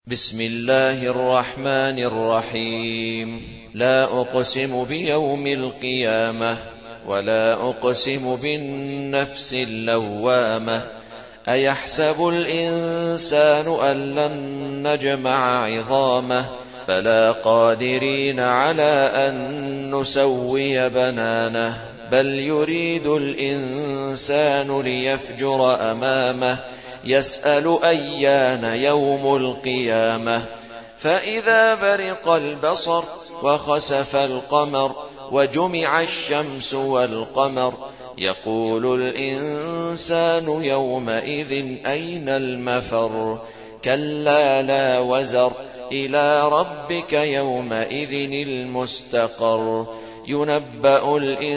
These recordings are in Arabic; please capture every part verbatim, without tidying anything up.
بسم الله الرحمن الرحيم. لا أقسم بيوم القيامة ولا أقسم بالنفس اللوامة. أيحسب الإنسان أن لن نجمع عظامه بلى قادرين على أن نسوي بنانه بل يريد الإنسان ليفجر أمامه يسأل أيان يوم القيامة. فإذا برق البصر وخسف القمر وجمع الشمس والقمر يقول الإنسان يومئذ أين المفر. كلا لا وزر إلى ربك يومئذ المستقر. ينبأ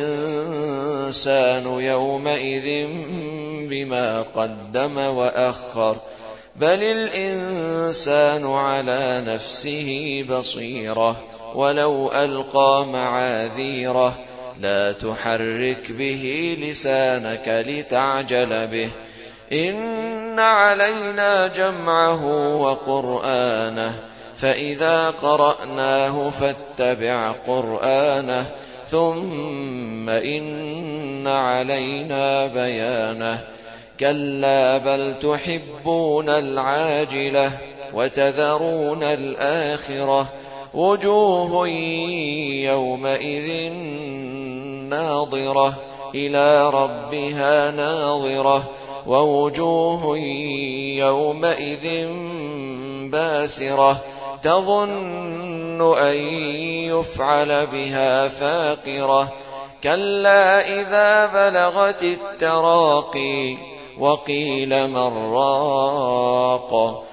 الإنسان يومئذ بما قدم وأخر بل الإنسان على نفسه بصيرة ولو ألقى معاذيره لا تحرك به لسانك لتعجل به إن علينا جمعه وقرآنه فإذا قرأناه فاتبع قرآنه ثم إن علينا بيانه. كلا بل تحبون العاجلة وتذرون الآخرة وجوه يومئذ ناظرة إلى ربها ناظرة ووجوه يومئذ باسرة تظن أن يفعل بها فاقرة. كلا إذا بلغت التراقي وقيل من راق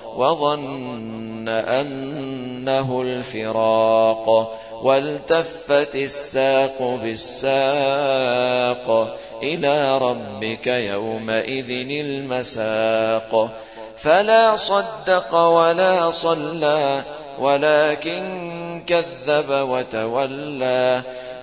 وظن أنه الفراق والتفت الساق بالساق إلى ربك يومئذ المساق. فلا صدق ولا صلى ولكن كذب وتولى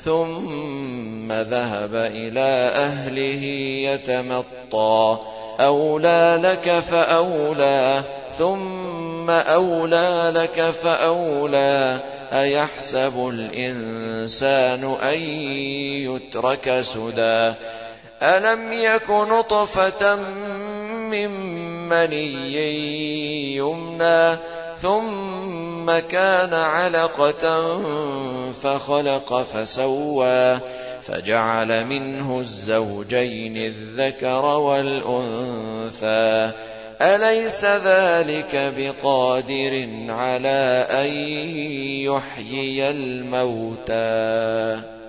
ثم ذهب إلى أهله يتمطى. أولى لك فأولى ثم أولى لك فأولى. أيحسب الإنسان أن يترك سدى ألم يك نطفة من مني يمنى ثم كان علقة فخلق فسوى فجعل منه الزوجين الذكر والأنثى. أليس ذلك بقادر على أن يحيي الموتى؟